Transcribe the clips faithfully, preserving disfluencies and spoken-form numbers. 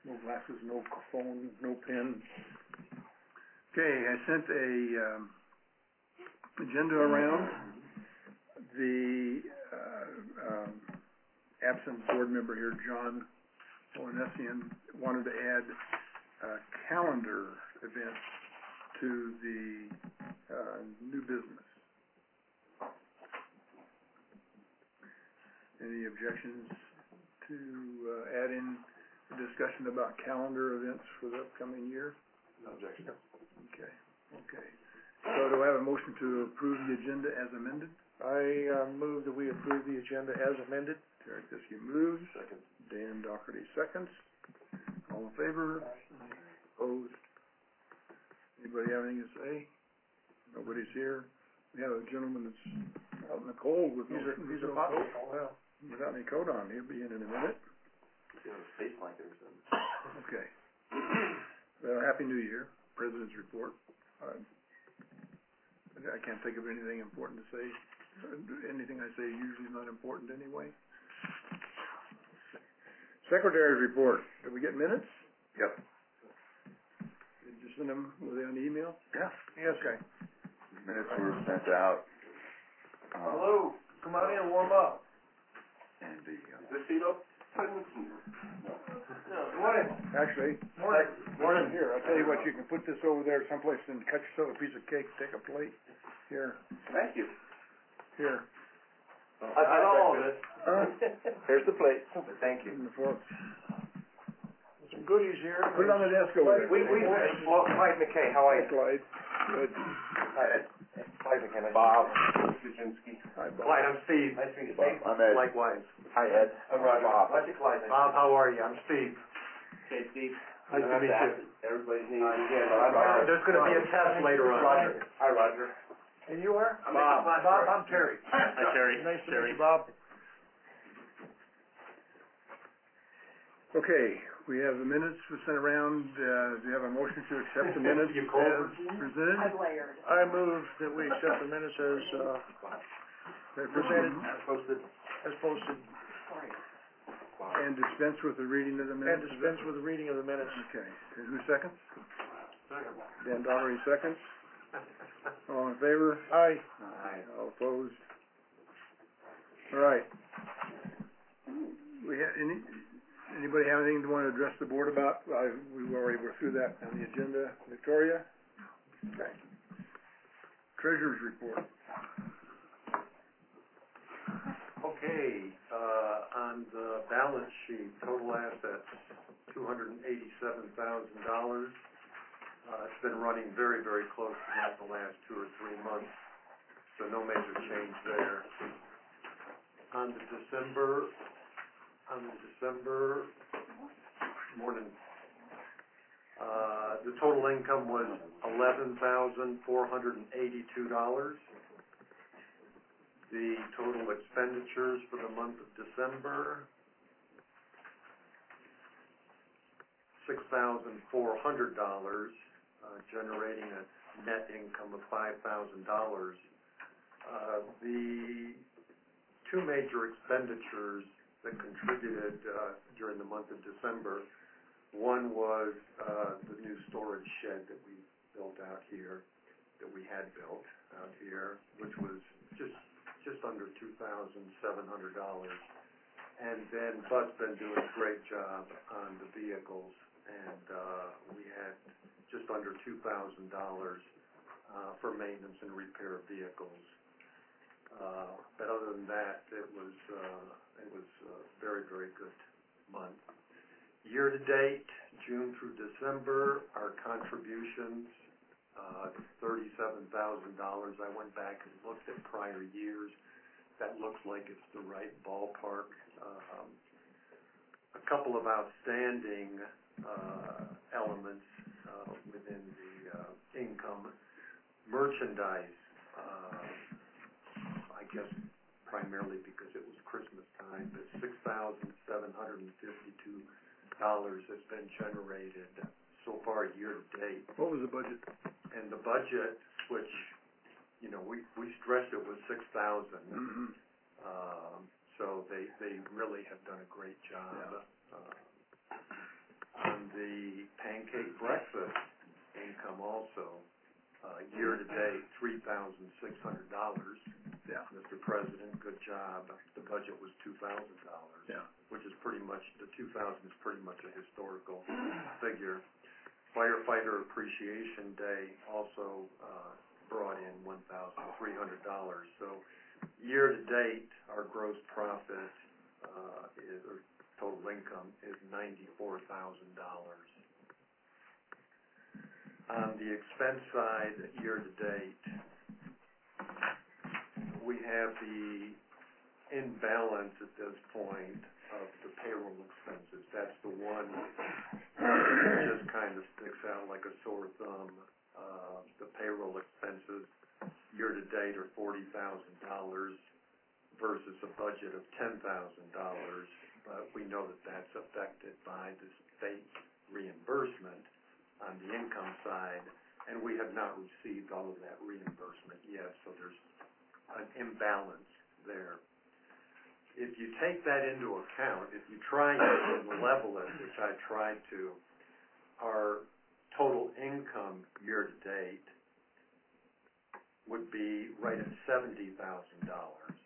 No glasses, no phone, no pen. Okay, I sent a um, agenda around. The uh, um, absent board member here, John Olenessian, wanted to add a calendar event to the uh, new business. Any objections to uh, add in a discussion about calendar events for the upcoming year? No objection. Okay, okay. So do I have a motion to approve the agenda as amended? I uh, move that we approve the agenda as amended. Terry Fiske moves. Second. Dan Doherty seconds. All in favor? Opposed? Anybody have anything to say? Nobody's here. We have a gentleman that's out in the cold with He's no, a, he's no a hot coat. well. Without any coat on. He'll be in in a minute. You have a space blanket or something. Okay. Well, Happy New Year. President's report. Uh, I can't think of anything important to say. Anything I say usually is not important anyway. Secretary's report. Did we get minutes? Yep. Did you send them? Were they on the email? Yeah. Yes. Okay. Minutes were sent out. Um, Hello. Come on in and warm up. And the, uh, Is this seat up? Morning. Actually, Morning. morning. Here, I'll tell you what. You can put this over there someplace and cut yourself a piece of cake. Take a plate. Here. Thank you. Here. I got all of it. Huh? here's the plate. Thank you. And the fork. Some goodies here. Put it on the desk over there. We, we, well, Clyde McKay, how are you? Clyde. Good. Hi. Clyde McKay. Bob. Kuczynski. Hi, Bob. Clyde, I'm Steve. Nice to meet you, Steve. I'm Ed. Likewise. Hi, Ed. I'm Roger. Bob. Nice to Clyde. Bob, how are you? I'm Steve. Okay, Steve. Nice to meet you. Everybody's name. Uh, yeah, there's going to be a test later on. Roger. Hi, Roger. And you are? I'm Bob. Bob. Bob, I'm Terry. Hi, Terry. Nice to Terry. meet you, Bob. Okay, we have the minutes we sent around. Uh, do you have a motion to accept the minutes You as called? presented? I've layered. I move that we accept the minutes as, uh, They're presented. As posted. as posted Sorry. And dispense with the reading of the and minutes? dispense with the reading of the minutes. Okay, and who seconds? Second. Dan Doherty seconds. All in favor? Aye. Aye. All opposed? All right. We have any, anybody have anything to want to address the board about? I, we already were through that on the agenda. Victoria? Okay. Treasurer's report. Okay, uh, on the balance sheet, total assets, two hundred eighty-seven thousand dollars. Uh, it's been running very, very close to that the last two or three months, so no major change there. On the December, on the December, morning, uh, the total income was eleven thousand four hundred eighty-two dollars. The total expenditures for the month of December, six thousand four hundred dollars, uh, generating a net income of five thousand dollars. Uh, the two major expenditures that contributed uh, during the month of December, one was uh, the new storage shed that we built out here, that we had built out here, which was just just under two thousand seven hundred dollars. And then Bud's been doing a great job on the vehicles, and uh, we had just under two thousand dollars uh, for maintenance and repair of vehicles. Uh, but other than that, it was uh, it was a very, very good month. Year to date, June through December, our contributions, uh, thirty-seven thousand dollars. I went back and looked at prior years. That looks like it's the right ballpark. Um, a couple of outstanding uh, elements uh, within the uh, income. Merchandise, uh, I guess primarily because it was Christmas time, but six thousand seven hundred fifty-two dollars has been generated so far year to date. What was the budget? And the budget, which, you know, we, we stressed it was six thousand. Mm-hmm. Um, so they, they really have done a great job. Yeah. Uh, on Mister President, good job. The budget was two thousand dollars. Yeah. Which is pretty much, the two thousand is pretty much a historical figure. Firefighter Appreciation Day also uh, brought in one thousand three hundred dollars. So year to date, our gross profit uh, is, or total income is ninety-four thousand dollars. On the expense side, year to date, we have the imbalance at this point of the payroll expenses. That's the one that just kind of sticks out like a sore thumb. Uh, the payroll expenses year to date are forty thousand dollars versus a budget of ten thousand dollars, but we know that that's affected by the state reimbursement on the income side, and we have not received all of that reimbursement yet, so there's an imbalance there. If you take that into account, if you try and level it, which I tried to, our total income year to date would be right at seventy thousand dollars.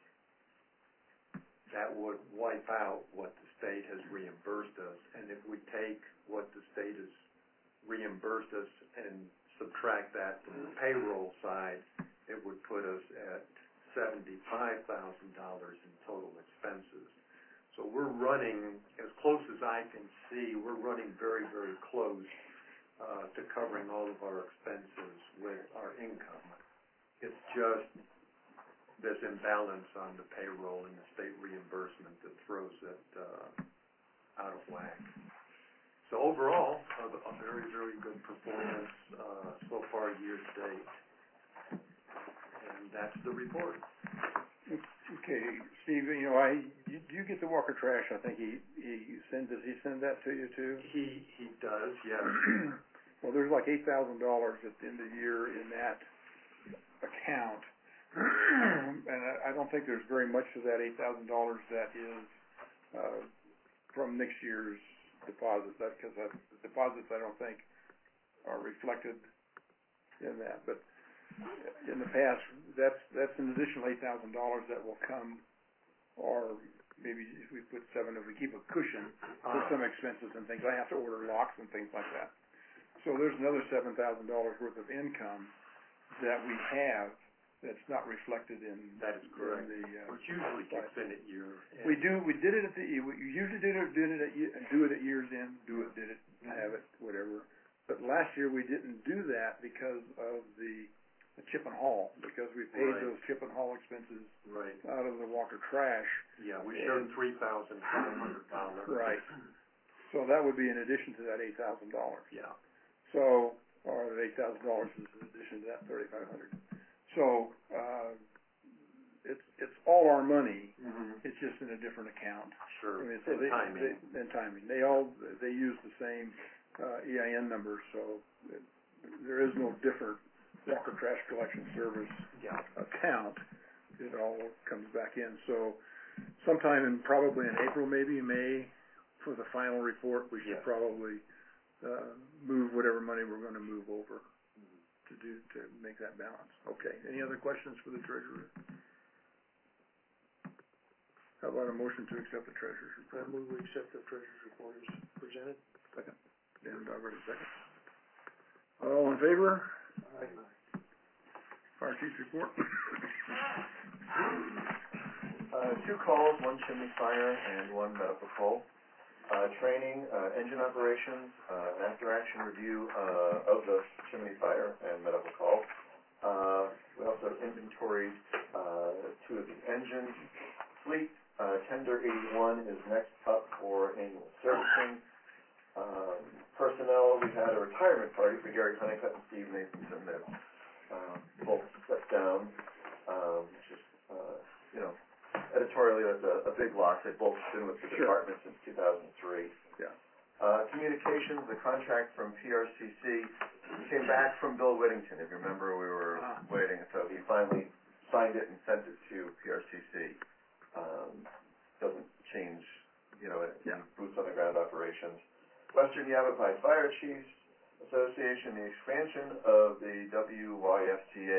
That would wipe out what the state has reimbursed us, and if we take what the state has reimbursed us and subtract that from the payroll side, it would put us at seventy-five thousand dollars in total expenses. So we're running, as close as I can see, we're running very, very close uh, to covering all of our expenses with our income. It's just this imbalance on the payroll and the state reimbursement that throws it uh, out of whack. So overall, a, a very, very good performance uh, so far year to date. And that's the report. Okay, Steve, you know, I, you, you get the Walker Trash, I think he, he send, does he send that to you too? He, he does, yes. Well, there's like eight thousand dollars at the end of the year in that account. And I, I don't think there's very much of that eight thousand dollars that is uh, from next year's deposits, because the deposits I don't think are reflected in that. But in the past, that's that's an additional eight thousand dollars that will come, or maybe if we put seven, if we keep a cushion for some expenses and things. I have to order locks and things like that. So there's another seven thousand dollars worth of income that we have that's not reflected in. That is correct. In the, uh, Which usually kicks in at year end. We do. We did it at the. We usually did it. Did it at. ye- Do it at year's end. Do it. Did it. Have it. Whatever. But last year we didn't do that because of the, the chip and haul. Because we paid Right. those chip and haul expenses Right. out of the Walker Trash. Yeah, we showed And- three thousand five hundred dollars. Right. So that would be in addition to that eight thousand dollars. Yeah. So, or the eight thousand dollars is in addition to that thirty-five hundred. So, uh, it's it's all our money. Mm-hmm. It's just in a different account. Sure. I mean, so And they, timing. they, and timing. They all, they use the same, uh, E I N number, so it, there is no different Walker Trash Collection Service Yeah. account. It all comes back in. So sometime in, probably in April, maybe May, for the final report, we should Yes. probably, uh, move whatever money we're gonna move over to do, to make that balance. Okay. Any other questions for the treasurer? How about a motion to accept the treasurer's I report? move we accept the treasurer's report as presented. Dan Douglas, second. All in favor? Aye. Fire chief's report? Uh, two calls, one chimney fire and one medical call. Uh, training, uh, engine operations, uh, an after-action review, uh, of the chimney fire and medical call. Uh, we also inventoried, uh, two of the engines. Fleet, uh, Tender eighty-one is next up for annual servicing. Um, personnel, we had a retirement party for Gary Honeycutt and Steve Nathanson. They've, uh, both stepped down, um, which is, uh, you know, editorially, that's a, a big loss. They've both been with the Sure. department since two thousand three. Yeah. Uh, communications, the contract from P R C C came back from Bill Whittington. If you remember, we were Ah. waiting, so he finally signed it and sent it to P R C C. Um, doesn't change, you know, any Yeah. boots on the ground operations. Western Yavapai Fire Chiefs Association, the expansion of the W Y F T A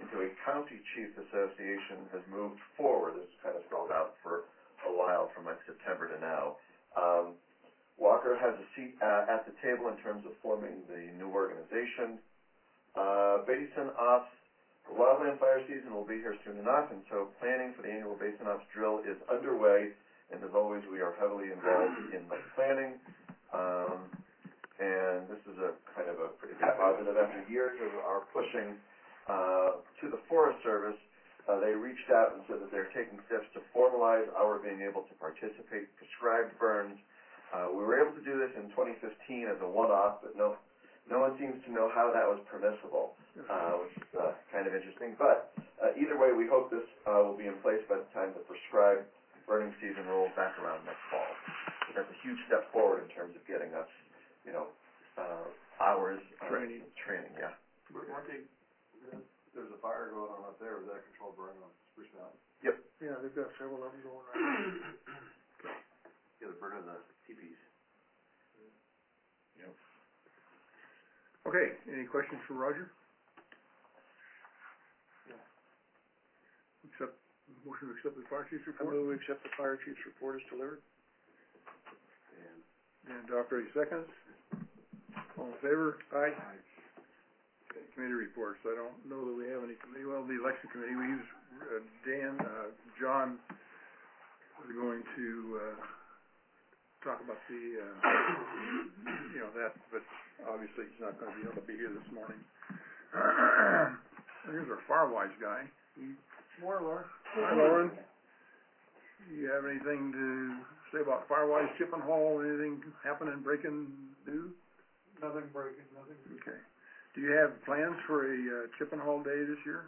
into a county chiefs association has moved forward. This kind of spelled out for a while from like September to now. Um, Walker has a seat uh, at the table in terms of forming the new organization. Uh, Basin Ops, the wildland fire season will be here soon enough, and so planning for the annual Basin Ops drill is underway, and as always, we are heavily involved in the planning. Um, and this is a kind of a pretty big positive. After years of our pushing uh, to the Forest Service, uh, they reached out and said that they're taking steps to formalize our being able to participate in prescribed burns. Uh, we were able to do this in twenty fifteen as a one-off, but no, no one seems to know how that was permissible, uh, which is uh, kind of interesting. But uh, either way, we hope this uh, will be in place by the time the prescribed burning season rolls back around next fall. So that's a huge step forward in terms of getting us, you know, uh, hours of Training. training, yeah. Weren't they, there's a fire going on up there, is that a controlled burn on Spruce Mountain? Yep. Yeah, they've got several of them going right now. Yeah, the burn of the teepees. Yep. Okay, any questions for Roger? Accept, motion to accept the fire chief's I report? move we accept the fire chief's report as delivered. And, and Doctor, any seconds? All in favor? Aye. Okay, committee reports, I don't know that we have any committee, well, the election committee, we use, uh, Dan, uh, John is going to, uh, talk about the, uh, you know, that, but obviously he's not gonna be able to be here this morning. Here's our Firewise guy. He- More, Laura. Hi, Lauren. You have anything to say about Firewise Chip and Hall? Anything happening, breaking news? Nothing breaking, nothing. Okay. Do you have plans for a uh, Chip and Hall day this year?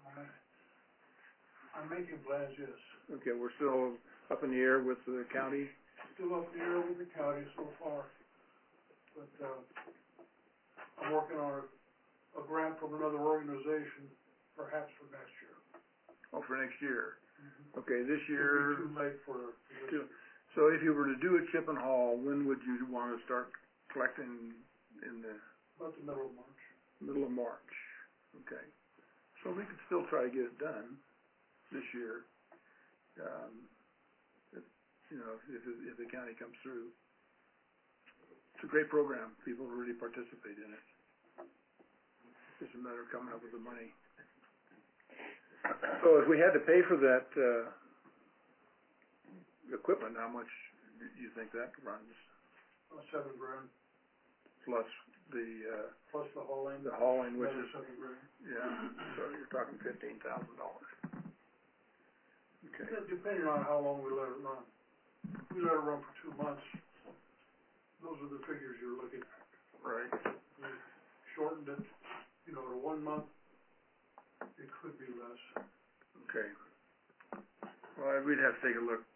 I'm making plans, yes. Okay, we're still up in the air with the county. Still up in the air with the county so far. But, uh, I'm working on a, a grant from another organization, perhaps for next year. Oh, for next year. Okay, this year. It'll be too late for this Too- year. So if you were to do a Chip and Hall, when would you want to start collecting? In the About the middle of March. middle of March. Okay. So we could still try to get it done this year. Um, if, you know, if, if the county comes through. It's a great program. People really participate in it. It's just a matter of coming up with the money. So if we had to pay for that, uh, equipment, how much do you think that runs? Uh, seven grand, Plus the, uh, plus the hauling. the hauling, which Another is, seven grand. yeah, so you're talking fifteen thousand dollars. Okay. Yeah, depending on how long we let it run. If we let it run for two months, those are the figures you're looking at. Right. We shortened it, you know, to one month, it could be less. Okay. Well, we'd have to take a look.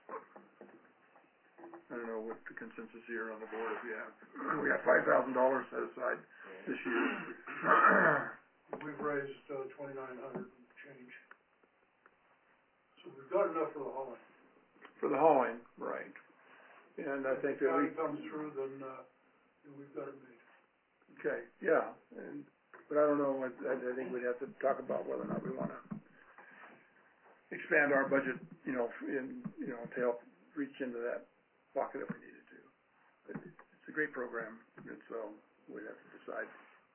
I don't know what the consensus here on the board if you have. We got five thousand dollars set aside this year. We've raised, uh, twenty-nine hundred and change. So we've got enough for the hauling. For the hauling, right. And I think If the that we, county comes through, then, uh, then we've got it made. okay, yeah, and, but I don't know, I, I I think we'd have to talk about whether or not we wanna expand our budget, you know, in, you know, to help reach into that pocket if we needed to. But it's a great program, and so we'd have to decide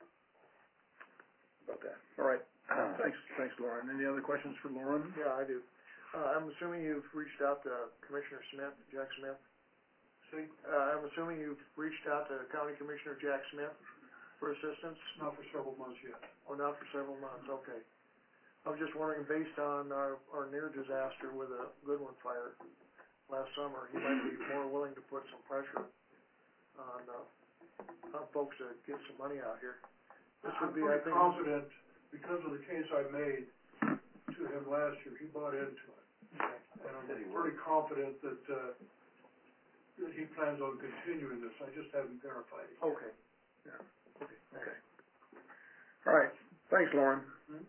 about that. All right, thanks, thanks, Lauren. Any other questions for Lauren? Yeah, I do. Uh, I'm assuming you've reached out to Commissioner Smith, Jack Smith? See? Uh, I'm assuming you've reached out to County Commissioner Jack Smith for assistance? Not for several months yet. Oh, not for several months, okay. I was just wondering, based on our, our near disaster with a Goodwin fire last summer, he might be more willing to put some pressure on, uh, on folks to get some money out here. This would be, I think. I'm pretty confident, because of the case I made to him last year, he bought into it. And I'm pretty confident that, uh, that he plans on continuing this, I just haven't verified it yet. Okay. Yeah, okay, okay. All right, thanks, Lauren. Hmm?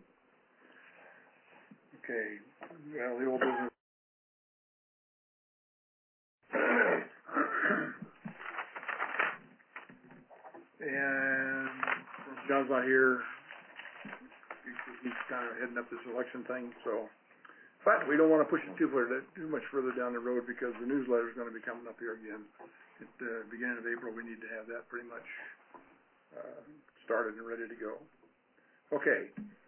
Okay, well, the old business. And John's not here. he's kind of heading up this election thing, so. But we don't want to push it too far, too much further down the road because the newsletter's going to be coming up here again. At the beginning of April, we need to have that pretty much, uh, started and ready to go. Okay.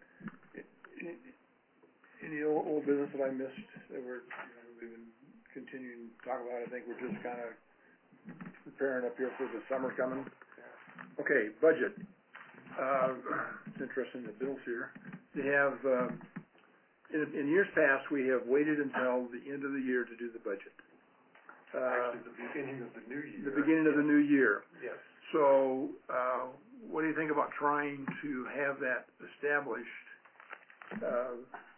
Any, any old, old business that I missed that we're, you know, we've been continuing to talk about? I think we're just kind of preparing up here for the summer coming. Okay, budget. Uh, it's interesting that Bill's here. They have, um, in, in years past, we have waited until the end of the year to do the budget. Uh, Actually, the beginning of the new year. the beginning of the new year. Yes. So, uh, what do you think about trying to have that established, uh,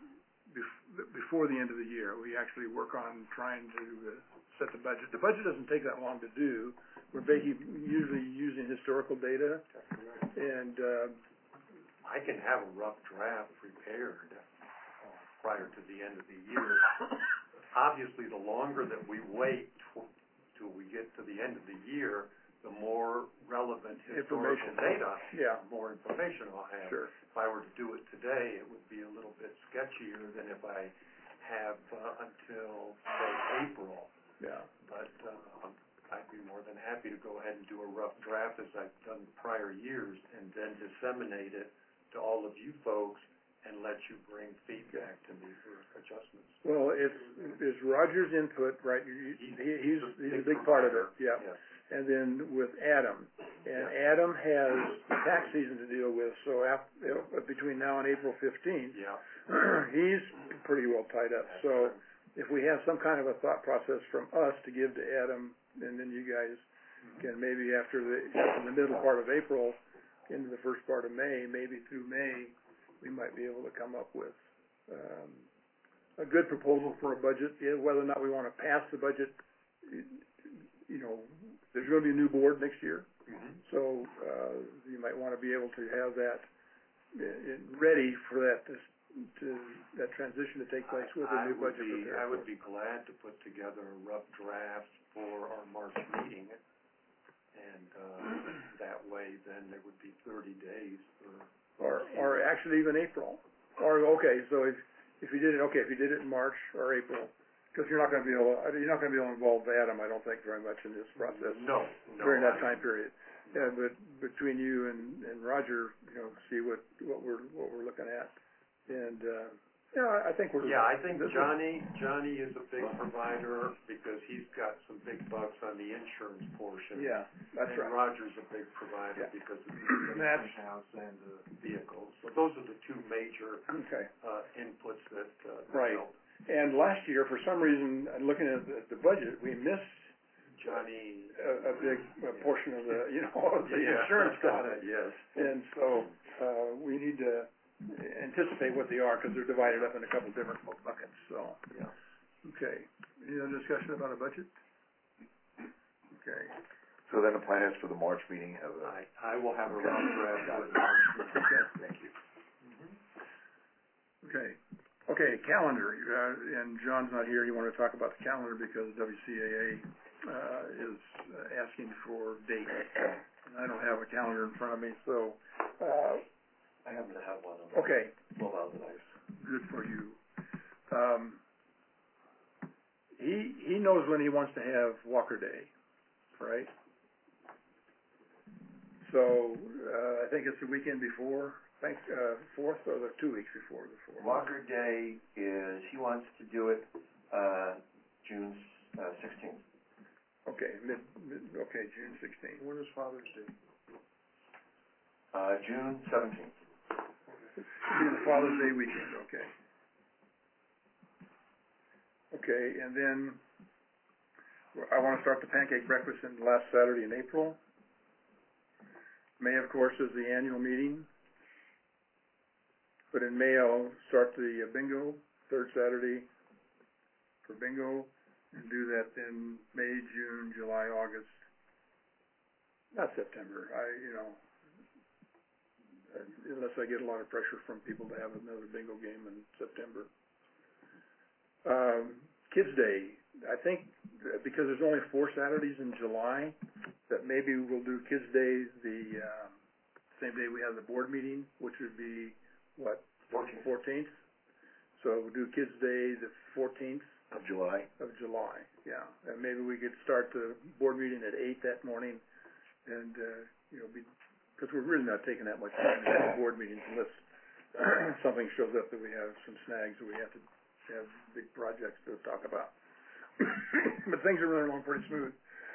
bef- before the end of the year? We actually work on trying to uh, set the budget. The budget doesn't take that long to do. We're basically usually using historical data, and, uh, I can have a rough draft prepared uh, prior to the end of the year. Obviously, the longer that we wait tw- till we get to the end of the year, the more relevant historical Information. data, yeah, the more information I'll have. sure. If I were to do it today, it would be a little bit sketchier than if I have uh, until, say, April. Yeah. But uh, I'd be more than happy to go ahead and do a rough draft as I've done prior years and then disseminate it to all of you folks and let you bring feedback to me for adjustments. Well, it's, it's Roger's input, right? You- you- He, he's, he's a big part of it, yeah. Yes. And then with Adam, and Adam has the tax season to deal with, so after, between now and April fifteenth, Yeah. he's pretty well tied up. So if we have some kind of a thought process from us to give to Adam, and then you guys can maybe after the, after the middle part of April into the first part of May, maybe through May, we might be able to come up with um, a good proposal for a budget. Yeah, whether or not we want to pass the budget, you know, there's going to be a new board next year, Mm-hmm. so uh, you might want to be able to have that uh, ready for that to, to that transition to take place with a I new would budget be, prepared. I would be glad to put together a rough draft for our March meeting, and uh, that way then there would be thirty days for. Or, or actually even April. Or, okay, so if, if you did it, okay, if you did it in March or April, because you're not going to be able, you're not going to be able to involve Adam, I don't think, very much in this process No, no. during that I- time period. Yeah, but between you and, and Roger, you know, see what, what we're, what we're looking at. And, uh, yeah, I think we're. Yeah, I think this is- Johnny, Johnny is a big provider because he's got some big bucks on the insurance portion. Yeah, that's And right. Roger's a big provider Yeah. because of the That's- house and the vehicles. So those are the two major Okay. uh, inputs that uh, that Right. help. And last year, for some reason, and looking at the, the budget, we missed Johnny. a, a big a portion of the, you know, of the Yeah. insurance cost. Yes. And so, uh, we need to anticipate what they are, because they're divided up in a couple different buckets, so. Yeah. Okay. Any other discussion about a budget? Okay. So then the plan is for the March meeting, have a, I, I will have a rough draft for the Okay. thank you. Okay. Okay, calendar, uh, and John's not here. You want to talk about the calendar because W C A A, uh, is uh, asking for dates. And I don't have a calendar in front of me, so, uh, I happen to have one of okay. twelve hour life. Good for you. Um, he, he knows when he wants to have Walker Day, right? So, uh, I think it's the weekend before, thank, uh, fourth, or the two weeks before the fourth. Walker Day is, he wants to do it, uh, June, uh, sixteenth. Okay, mid, mid, okay, June sixteenth. When is Father's Day? Uh, June seventeenth. Be the Father's Day weekend, okay. Okay, and then I want to start the pancake breakfast in the last Saturday in April. May, of course, is the annual meeting. But in May, I'll start the uh, bingo, third Saturday for bingo, and do that in May, June, July, August. Not September, I, you know, unless I get a lot of pressure from people to have another bingo game in September. Um, Kids Day, I think because there's only four Saturdays in July, that maybe we'll do Kids Day the um, same day we have the board meeting, which would be, what, Fourteenth. Fourteenth. So we'll do Kids Day the fourteenth Of July. of July, yeah. And maybe we could start the board meeting at eight that morning and, uh, you know, be, because we're really not taking that much time to do board meetings unless something shows up that we have some snags or we have to have big projects to talk about. But things are running along pretty smooth.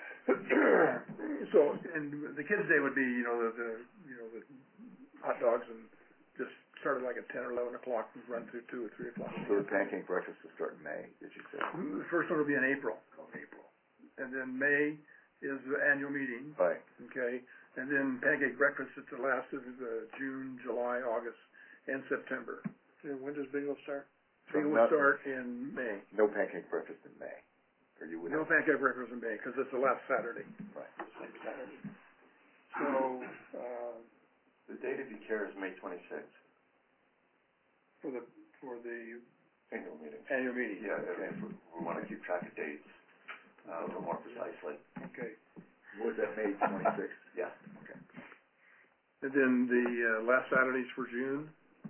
So, and the Kids Day would be, you know, the, the you know, the hot dogs and just started like at ten or eleven o'clock and run through two or three o'clock. So the pancake breakfast will start in May, did you say? The first one will be in April. April. And then May is the annual meeting, Right. okay? And then pancake breakfast is the last of the June, July, August, and September. And when does bingo start? So it will nothing. start in May. No pancake breakfast in May. Or you would No have. pancake breakfast in May because it's the last Saturday. Right. Same Saturday. So, uh, The date of your care is May twenty-sixth. for the, for the Annual meeting. annual meeting. Yeah, Okay. if we, we want to keep track of dates, uh, a little more precisely. Okay. Was that May twenty-sixth? Yeah. Okay. And then the uh, last Saturdays for June.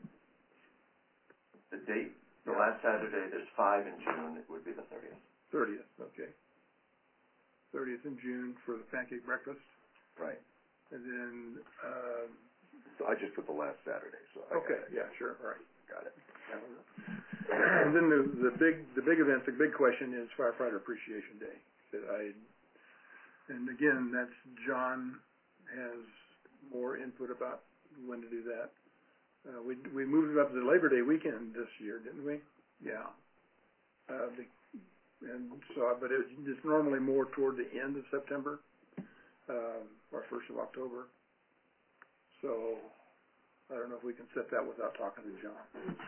The date, the Yeah. last Saturday, there's five in June, it would be the thirtieth. Thirtieth, okay. Thirtieth in June for the pancake breakfast, Right. and then, um, So I just put the last Saturday, so I got okay, it. yeah, sure, all right. Got it. And then the, the big, the big event, the big question is firefighter appreciation day. That I, and again, that's, John has more input about when to do that. Uh, we, we moved it up to the Labor Day weekend this year, didn't we? Yeah. Uh, the, and so, but it, it's normally more toward the end of September, um, or first of October. So, I don't know if we can set that without talking to John.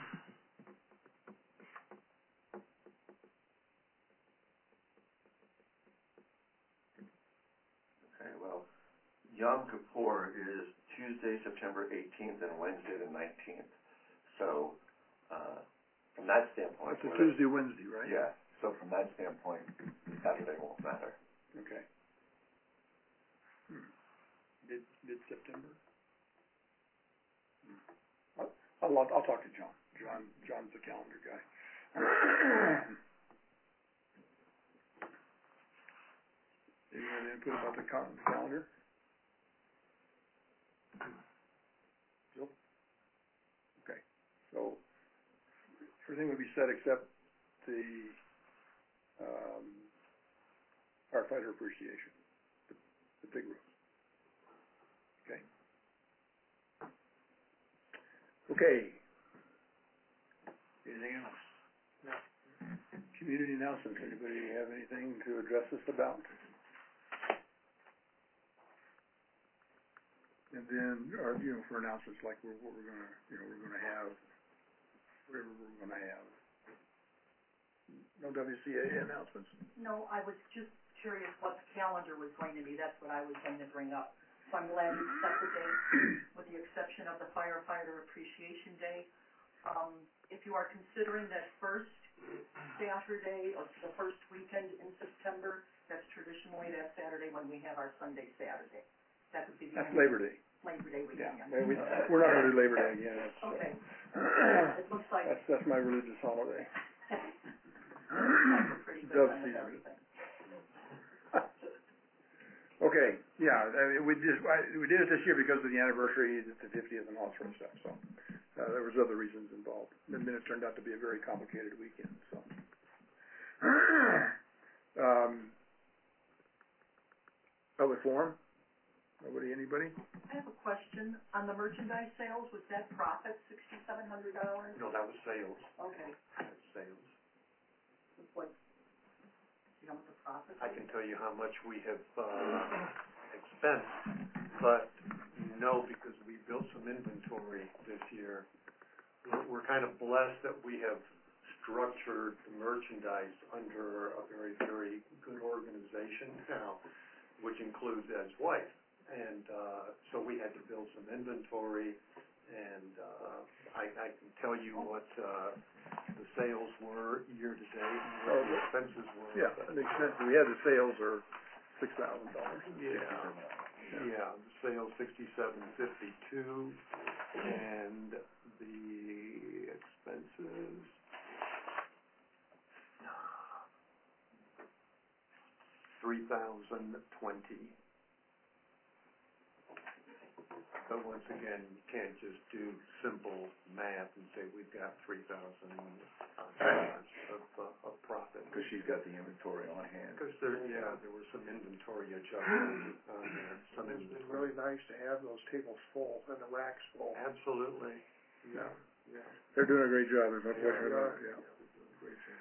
Okay, well, Yom Kippur is Tuesday, September eighteenth, and Wednesday, the nineteenth. So, uh, from that standpoint. It's a whether- Tuesday, Wednesday, right? Yeah, so from that standpoint, Saturday won't matter. Okay. Hmm. Mid, mid-September? Hmm. I'll, I'll, I'll talk to John. John, John's the calendar guy. Any other input about the cal- calendar? Jill? Okay, so everything would be set except the, um, firefighter appreciation, the, the big roof. Okay. Okay. Anything else? No. Community announcements. Anybody have anything to address us about? And then, or, you know, for announcements like we're, what we're gonna, you know, we're gonna have, whatever we're gonna have. No W C A announcements? No, I was just curious what the calendar was going to be. That's what I was going to bring up. So I'm glad you set the date, with the exception of the firefighter appreciation day. Um, if you are considering that first Saturday or the first weekend in September, that's traditionally that Saturday when we have our Sunday Saturday. That would be the That's end Labor of Day. Labor Day Yeah, weekend. we, we're not gonna do Labor Day again. That's, uh, Okay. It looks like That's, that's my religious holiday. we're pretty good Dove on with season. everything. Okay, yeah, I mean, we just, I, we did it this year because of the anniversary, the fiftieth and all that sort of stuff, so, uh, there was other reasons involved. And then it turned out to be a very complicated weekend, so. Um, public forum? Nobody, anybody? I have a question. On the merchandise sales, was that profit sixty-seven hundred dollars? No, that was sales, Okay. that's sales. What, you know what the profit I is? can tell you how much we have, uh, expensed, but no, because we built some inventory this year. We're, we're kind of blessed that we have structured the merchandise under a very, very good organization now, which includes Ed's wife. And, uh, so we had to build some inventory, and, uh, I, I can tell you what, uh, the sales were year-to-date, and what the expenses were. Yeah, the expense, we had the sales are six thousand dollars. Yeah, yeah, the sales sixty-seven fifty-two, and the expenses. Three thousand twenty. But once again, you can't just do simple math and say we've got three thousand dollars of, uh, of profit. Because she's got the inventory on hand. Because there, yeah, there were some inventory adjustments on there, some It's been inventory. really nice to have those tables full and the racks full. Absolutely, yeah, yeah. They're doing a great job, there's no Yeah, question they about are. it, yeah. Yeah, they're doing a great job.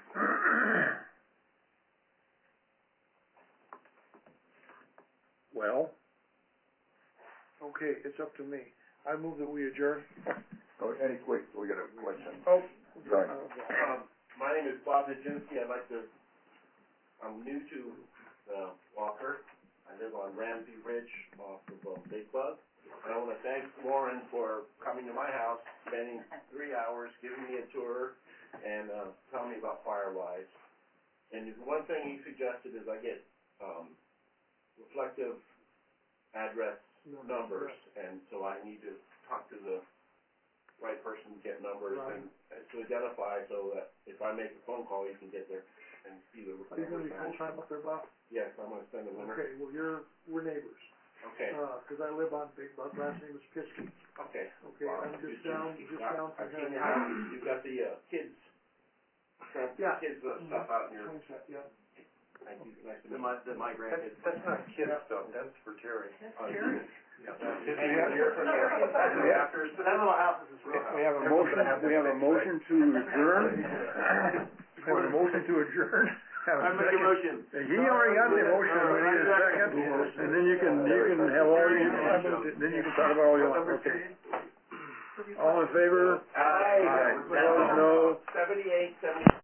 Well, Okay, it's up to me. I move that we adjourn. oh, any, wait, we got a question. Oh, Sorry. uh, Um, my name is Bob Nijinsky. I'd like to, I'm new to, uh, Walker. I live on Ramsey Ridge off of, um, Big Bug. And I wanna thank Lauren for coming to my house, spending three hours, giving me a tour, and, uh, telling me about Firewise. And the one thing he suggested is I get, um, reflective address numbers, and so I need to talk to the right person to get numbers Right. and and to identify so that if I make a phone call, you can get there and see the Are you gonna be numbers. full-time up there, Bob? Yes, I'm gonna spend the winter. Okay, well, you're, we're neighbors. Okay, Uh, 'cause I live on Big Buck, last name is Piskey. okay. Okay, Wow, I'm just good down, Jimmy. just I- down from I've here. seen your house, you've got the, uh, kids, shrimp, Yeah. kids uh, stuff out in your, Swing set, yeah. thank you, nice to The meet you. my, the my grandkids. That's not kid stuff, that's for Terry. Uh, Jerry. Yeah. His we name have- is here for the- That's we have- after, That little house is his real house. We have a Everyone's motion, gonna have we this have a fixed, right? motion to adjourn. We have a motion to adjourn. Have a I make a second. motion. He already got the motion, we need a second, and then you can, you can have all, you can, then you can talk about all you want, okay. All in favor? Aye. Opposed, no. Seventy-eight, seventy.